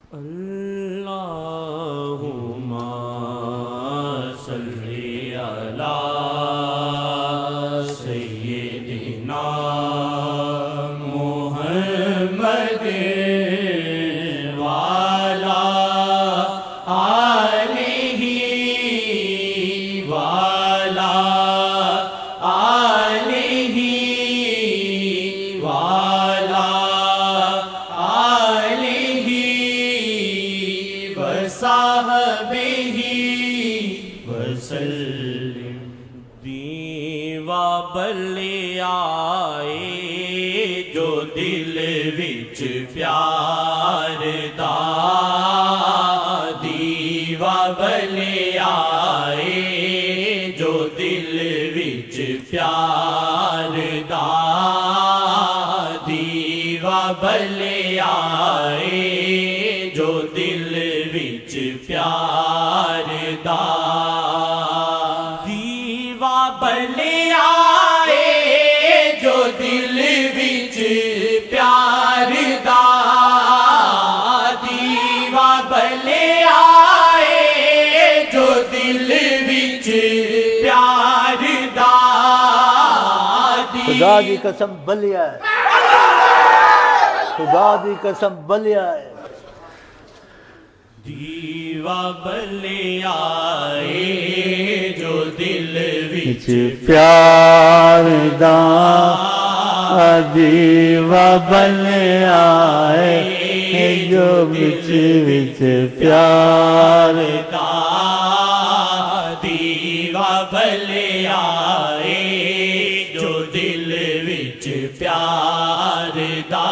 اللہم صلی علی سیدنا محمد وعلی آلہ وعلی آلہ وعلی آلہ وصحبہ وسلم۔ دیوا بلے آئے جو دل وچ پیار دا، دیوا بلے آئے جو دل وچ پیار دا، دیوا بلے آئے جو دل وچ پیار دا، دیوا بلے آئے جو دل وچ پیار دا، دیوا بلے آئے جو دل وچ پیار دا، خدا دی قسم بلیا ہے، خدا دی قسم بلیا ہے۔ دیوا بلے آئے جو دل وچ پیار دا، دیوا بلے آئے جو وچ پیار دا، دیوا بلے آئے جو دل وچ پیار دا،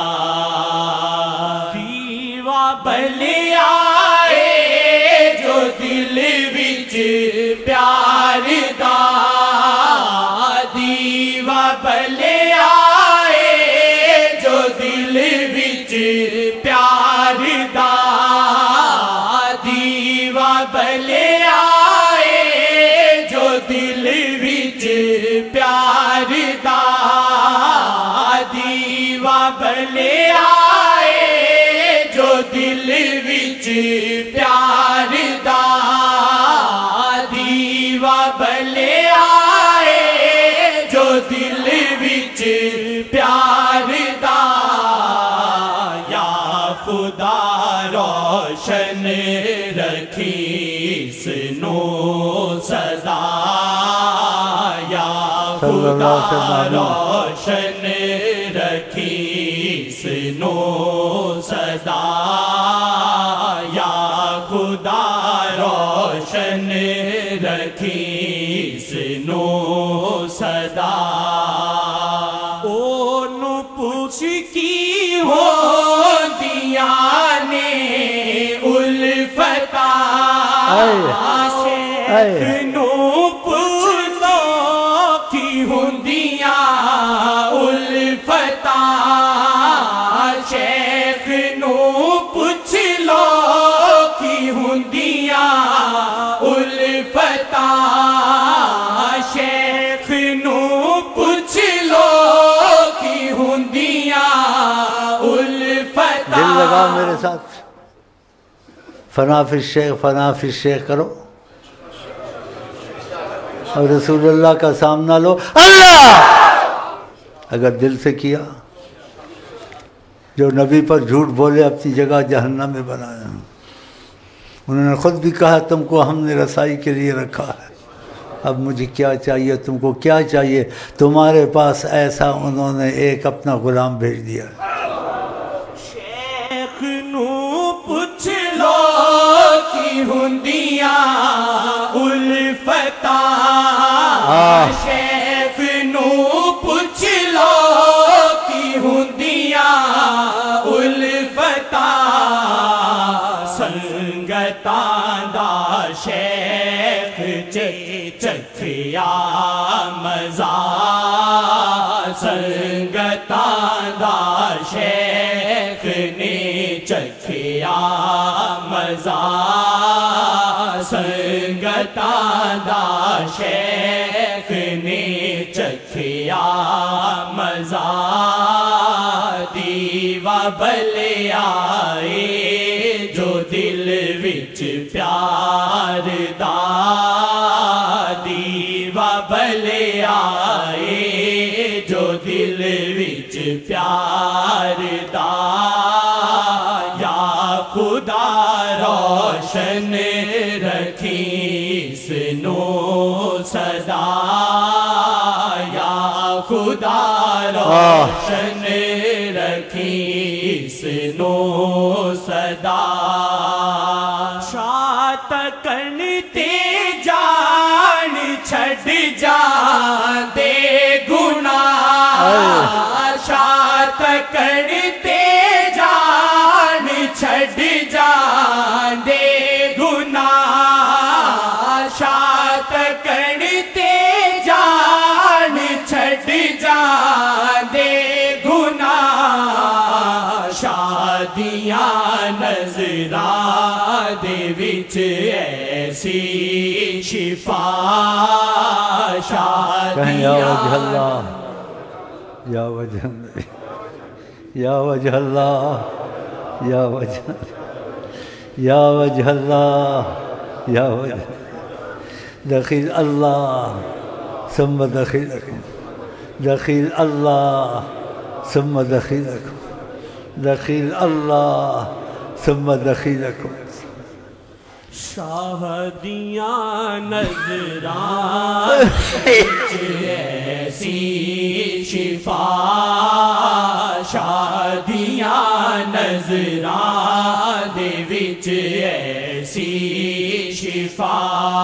دیوا بلے آئے جو دل وچ پیار دا، دیوا بلے آئے جو دل وچ پیار دا، دیوا بلے آئے جو دل وچ پیار دا، دیوا بلے آئے جو دل وچ پیار دا، دیوا بلے آئے جو دل وچ پیار دا، یا خدا روشن رکھی سنو سدا، یا خدا روشن رکھی سنو سدا، یا خدا روشن رکھی سنو سدا، اونو پوچھ کی ہوندیاں نے الفتاں، شیخ نو پوچھ لو کی ہوندیاں الفتاں، شیخ نو پوچھ لو کی ہوندیاں الفتاں، شیخ نو پوچھ لو کی ہوندیاں الفتاں۔ دل لگا میرے ساتھ، فنا فی الشیخ فنا فی الشیخ کرو اور رسول اللہ کا سامنا لو، اللہ اگر دل سے کیا، جو نبی پر جھوٹ بولے اپنی جگہ جہنم میں بنایا، انہوں نے خود بھی کہا تم کو ہم نے رسائی کے لیے رکھا ہے، اب مجھے کیا چاہیے، تم کو کیا چاہیے، تمہارے پاس ایسا انہوں نے ایک اپنا غلام بھیج دیا۔ شیخ نو پوچھ لو کی ہوندیاں الفتاں، شیخ نو پوچھ لو کی ہوندیاں الفتاں، سنگتاں دا شیخ چکھیا مزہ، سنگتاں دا شیخ نے چکھیا مزہ، سنگتاں دا شیخ نے چکھیا مزہ، دیوا بلے آئے جو دل وچ پیار دا دیوا بلے آئے جو دل وچ پیار دا یا خدا روشن رکھی سنو صدا یا خدا روشن رکھی سنو صدا شاہ تکنتے جان چھڑ جان دے گناہ شاہ تکنتے جان چھڑ جان دے گناہ شاہ تکنتے جان چھڑ جان دے گناہ شادیاں نظراں دے وچ ایسی شفا شادیاں یا وجہ اللہ یا وجہ اللہ یا وجہ یا وجہ اللہ یا وجہ دخیل اللہ ثم دخیلکم دخیل اللہ ثم دخیلکم دخیل اللہ ثم دخیلکم شادیاں نظراں ایسی شفا شادیاں نظراں دے وچ ایسی شفا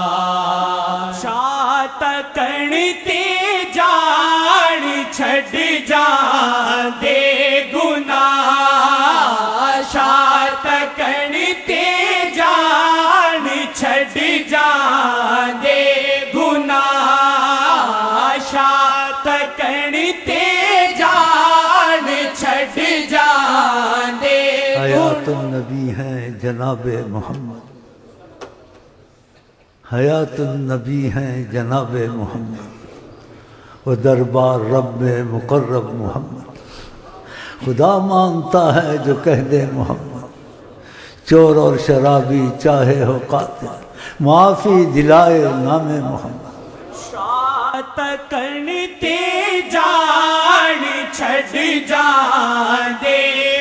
شاہ تکنتے جان چھڑ جان دے گناہ شاہ تکنتے جان چھڑ جان دے گناہ شاہ تکنتے جان چھڑ جان دے حیات النبی ہیں جناب محمد حیات النبی ہیں جناب محمد و دربار رب مقرب محمد خدا مانگتا ہے جو کہہ دے محمد چور اور شرابی چاہے ہو قاتل معافی دلائے نام محمد شاہ تکنتے جان چھڑ جان دے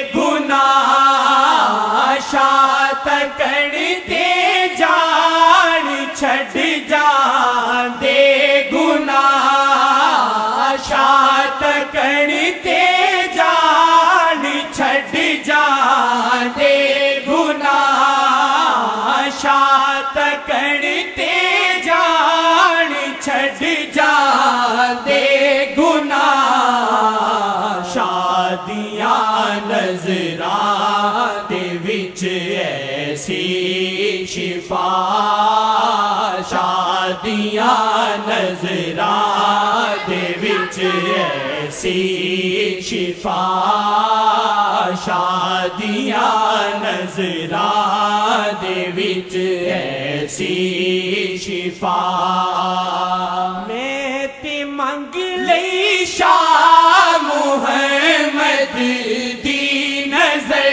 گناہ شاہ تکنتے جان چھڑ جان دے گناہ شاہ تکنتے جان چھڑ جان دے گناہ شاہ تکنتے جان چھڑ جان دے گناہ شادیاں نظراں دے وچ ایسی شفا شادیاں نظراں دے وچ ایسی شفا شادیاں نظراں دے وچ ایسی شفا میں تے منگ لئی شاہ محمد دی نظر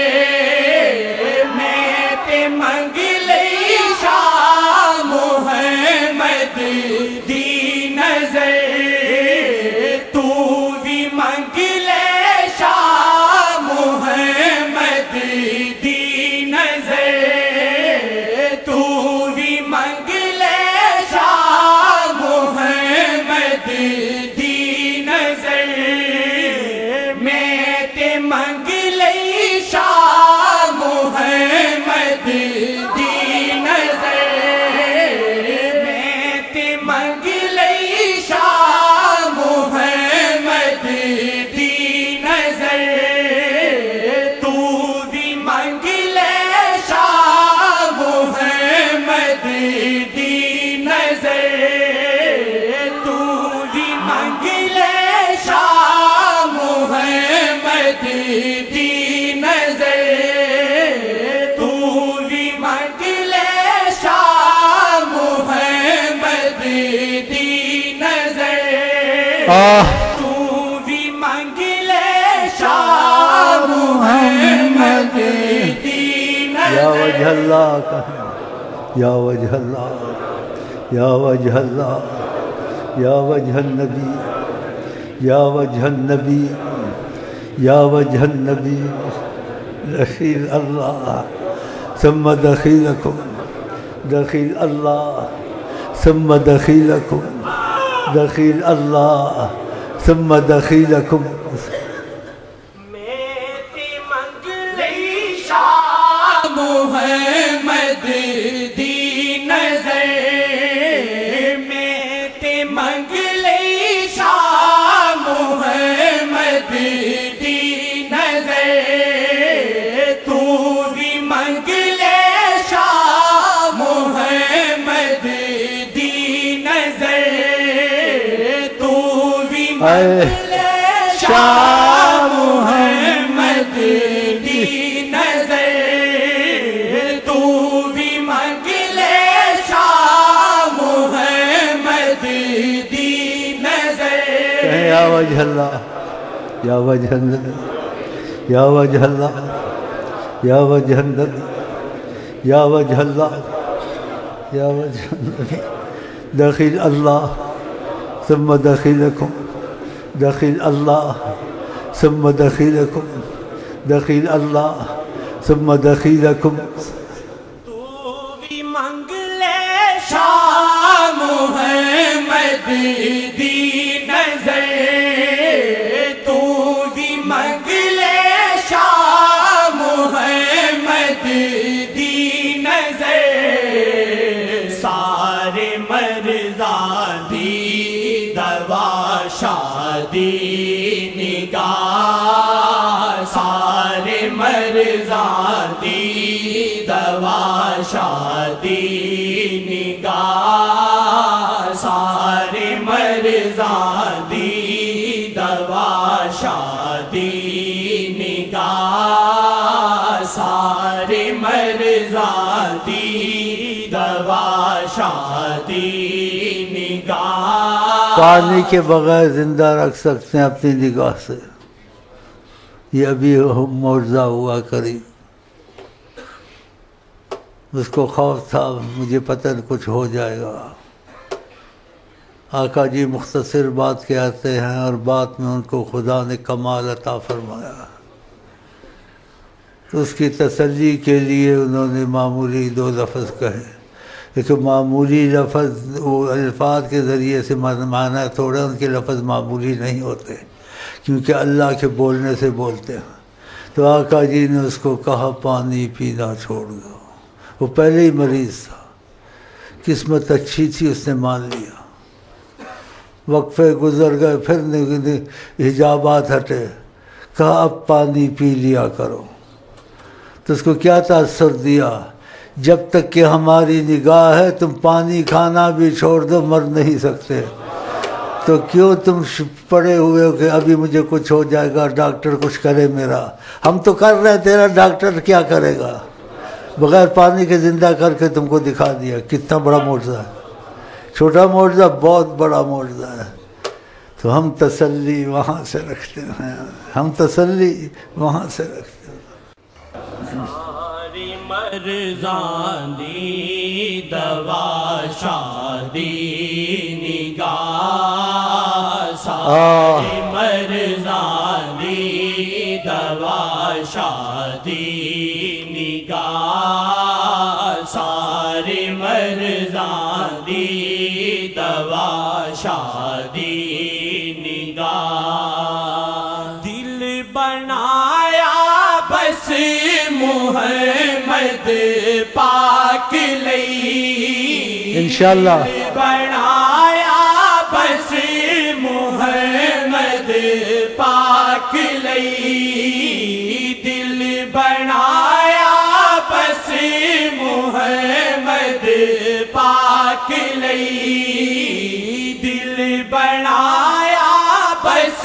میں تے منگ لئی شاہ محمد دی نظر تو بھی منگ لے شاہ محمد دی نظر تو بھی منگ لے شاہ محمد دی نظر میں تے منگ لئی شاہ محمد دی نظر میں تے منگ لئی شاہ محمد دی نظر تو بھی منگ لے شاہ محمد دی نظر تو بھی منگ لے شاہ محمد دی نظر تو بھی منگ لے شاہ محمد دی نظر تو بھی منگ لے شاہ محمد دی نظر وجہ اللہ کہیں یا وجہ اللہ یا وجہ اللہ یا وجہ النبی یا وجہ النبی یا وجہ النبی دخیل اللہ ثم دخیلکم دخیل اللہ ثم دخیلکم دخیل اللہ ثم دخیلکم محمد دی نظر میں تے منگ لے شاہ محمد دی نظر تو بھی منگ لے شاہ محمد دی نظر تو بھی منگ لے شاہ محمد دی نظر یا وجہ اللہ یا وجہ النبی یا وجہ اللہ یا وجہ النبی یا وجہ اللہ یا وجہ النبی دخیل اللہ ثم دخیلکم دخیل اللہ ثم دخیلکم دخیل اللہ ثم دخیلکم تو بھی منگ لے شاہ محمد دی نظر تو بھی منگ لے شاہ محمد دی نظر سارے مرزاں دی دوا شادی نگاہ سارے مرزاں دی دوا شادی نگاہ سارے مرزاں دی دوا شادی نگاہ سارے مرزاں دی دوا شادی نگاہ پانی کے بغیر زندہ رکھ سکتے ہیں اپنی نگاہ سے یہ ابھی معجزہ ہوا قریب اس کو خوف تھا مجھے پتہ نہیں کچھ ہو جائے گا آقا جی مختصر بات کہتے ہیں اور بات میں ان کو خدا نے کمال عطا فرمایا تو اس کی تسلی کے لیے انہوں نے معمولی 2 لفظ کہے لیکن معمولی لفظ وہ الفاظ کے ذریعے سے معنی تھوڑا ان کے لفظ معمولی نہیں ہوتے کیونکہ اللہ کے بولنے سے بولتے ہیں تو آقا جی نے اس کو کہا پانی پینا چھوڑ دو وہ پہلے ہی مریض تھا قسمت اچھی تھی اس نے مان لیا وقفے گزر گئے پھر حجابات ہٹے کہا اب پانی پی لیا کرو تو اس کو کیا تاثر دیا جب تک کہ ہماری نگاہ ہے تم پانی کھانا بھی چھوڑ دو مر نہیں سکتے تو کیوں تم پڑے ہوئے ہو کہ ابھی مجھے کچھ ہو جائے گا ڈاکٹر کچھ کرے میرا ہم تو کر رہے تیرا ڈاکٹر کیا کرے گا بغیر پانی کے زندہ کر کے تم کو دکھا دیا کتنا بڑا معجزہ ہے چھوٹا معجزہ بہت بڑا معجزہ ہے تو ہم تسلی وہاں سے رکھتے ہیں ہم تسلی وہاں سے رکھتے ہیں ساری مرزاں دی دوا شادی نگاہ ساری مرزاں دی دوا شادی نگاہ ساری مرزاں دی دوا شادی نگاہ دل بنایا بس محمد پاک لئی انشاءاللہ بنایا بس محمد پاک لئی دل بنایا بس محمد پاک لئی دل بنایا بس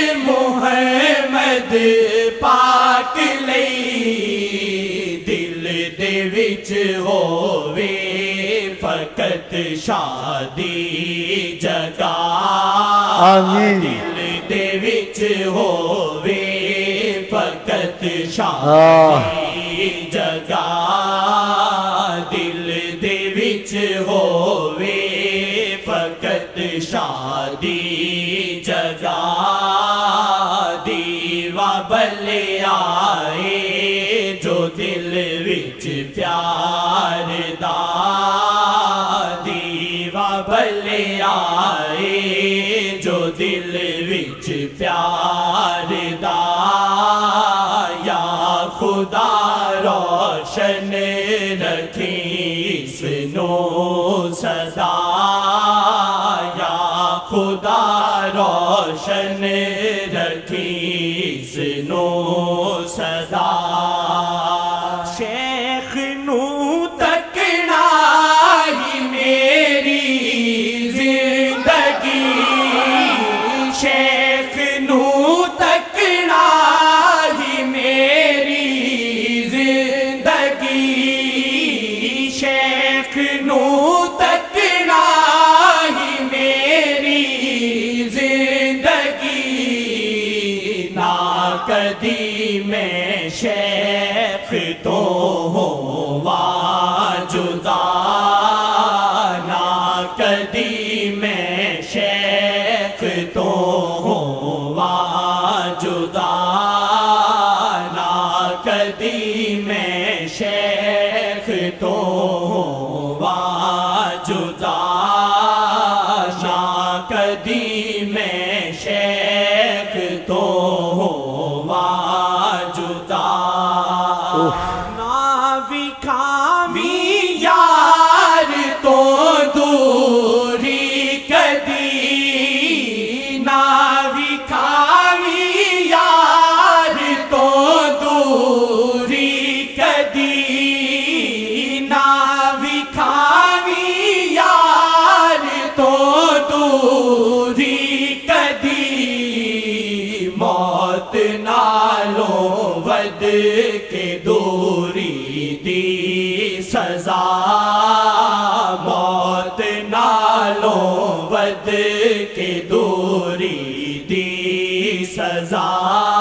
محمد پاک لئی دل دے وچ ہووے فقط شادی جگا آمین دل دے وچ ہووے فقط شادی جگا وچ ہووے فقط شادی جگا دیوا بلے آئے جو دل وچ پیار دا دیوا بلے آئے جو دل وچ پیار دا یا خدا روشن رکھی اس نو سدا یا خدا روشن رکھی اس نو سدا شیخ نو تکنا ہی میری زندگی شیخ نو تکنا ہی میری زندگی شیخ نو تکنا ہی میری زندگی نا کدی میں شیخ تو ہوا جدا نا کدی میں شیخ تو ہوا جدا نا کدی میں شیخ تو ہوا جدا نا کدی میں شیخ تو ہوا جدا نا وکھاوی یار تو دوری کدی نا وکھاوی یار تو دوری کدی نا وکھاوی یار تو دوری کدی موت نالوں ود کے دوری دی سزا موت نالوں ود کے دوری دی سزا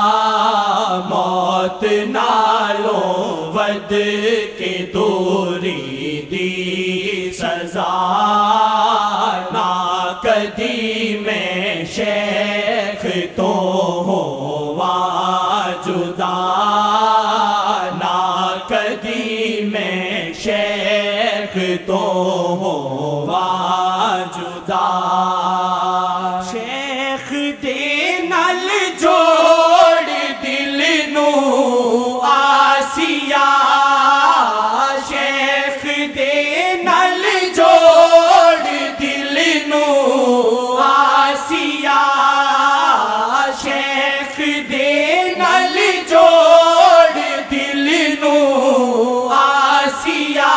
موت نالوں ود کے دوری دی سزا نا کدی میں شیخ تو ہوا جدا نا کدی میں شیخ تو ہوا جدا شیخ دے نال جوڑ دل نو آسیا شیخ دے نال جوڑ دل نو آسیا شیخ دے نال جوڑ دل نو آسیا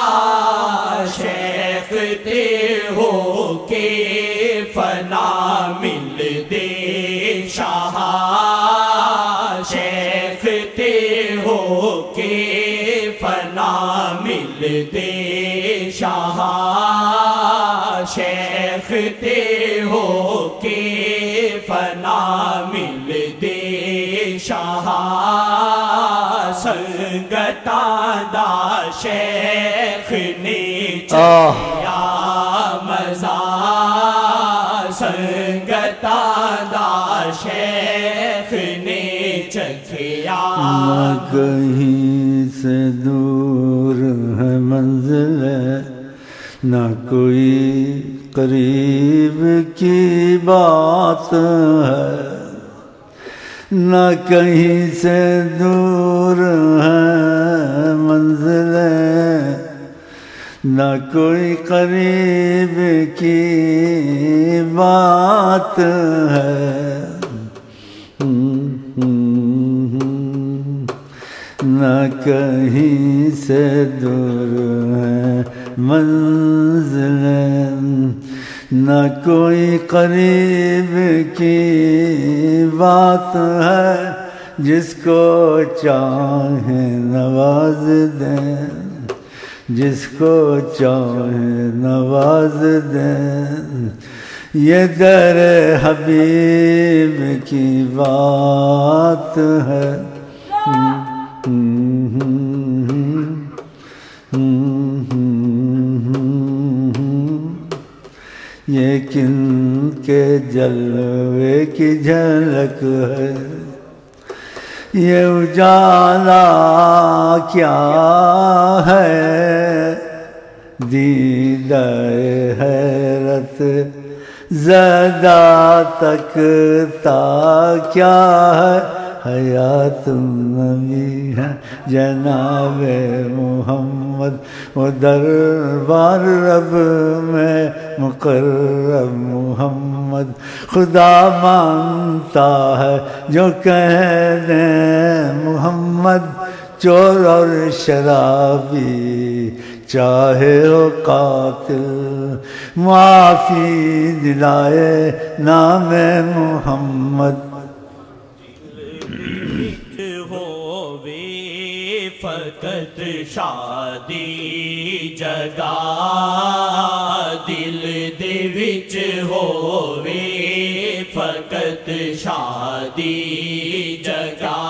شیخ دے ہو کے فنا مل دے شاہ شیخ تے ہو کے فنا مل دے شاہ شیخ تے ہو کے فنا مل دے شاہ سنگتاں دا شیخ نے چکیا مزہ سنگتاں دا شیخ نے چکیا نہ کہیں سے دور ہے منزل نہ کوئی قریب کی بات ہے نہ کہیں سے دور ہے منزل نہ کوئی قریب کی بات ہے نہ کہیں سے دور ہے منزل نہ کوئی قریب کی بات ہے جس کو چاہے نواز دیں جس کو چاہے نواز دیں یہ در حبیب کی بات ہے یہ کن کے جلوے کی جھلک ہے، یہ اجالا کیا ہے، دیدہ حیرت زدہ تکتا کیا ہے، حیات النبی ہے جناب محمد، وہ دربار رب میں مقرب محمد، خدا مانتا ہے جو کہہ دیں محمد، چور اور شرابی چاہے ہو قاتل، معافی دلائے نام محمد۔ فقط شادی جگا دل دے وچ ہووے، فقط شادی جگا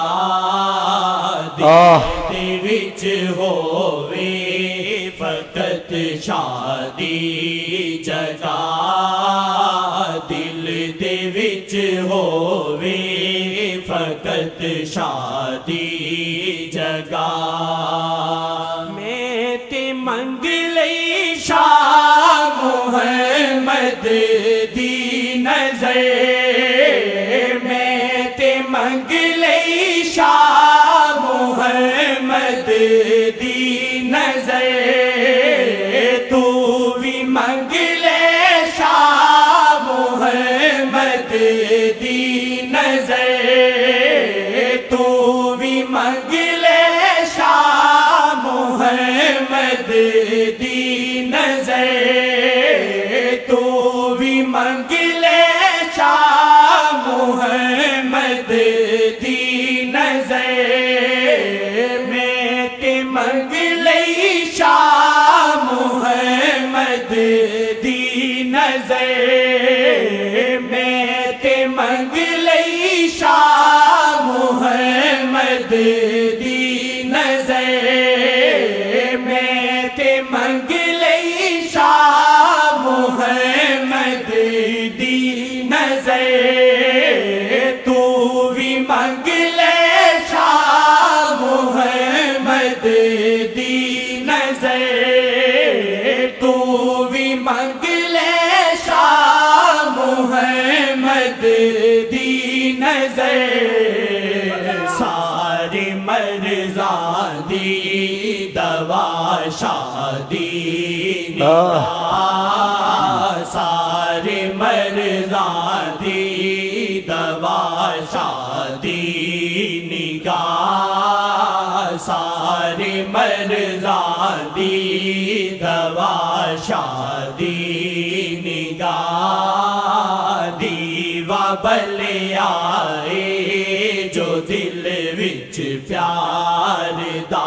دل دے وچ ہووے، فقط شادی جگا دل دے وچ ہووے، فقط شادی جگا۔ میں تے منگ لئی شاہ محمد دی نظر، میں تے منگ لئی شاہ محمد دی نظر، تو بھی منگ لے شاہ محمد دی نظر، تو بھی منگ لے شاہ محمد دی نظر، تو بھی منگ لے شاہ محمد دی نظر، میں تے منگ لئی شاہ محمد دی نظر، میں تے منگ لئی شاہ محمد دی نظر، میں تے منگ لئی شاہ محمد دی نظر، تو بھی منگ لے شاہ محمد دی نظر، تو بھی منگ لے شاہ محمد دی نظر، سارے مرزاں دی دوا شادی نگاہ، سارے مرزاں دی دوا شادی نگاہ، سارے مرزاں دی دوا شادی نگاہ، دیوا بلے آئے جو دل وچ پیار دا،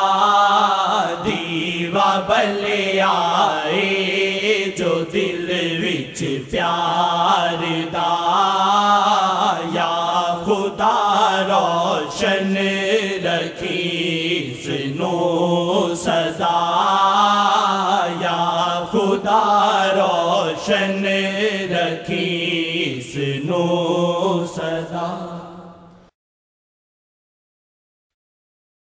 دیوا بلے آئے جو دل وچ پیار دا، یا خدا روشن رکھی سنو سزا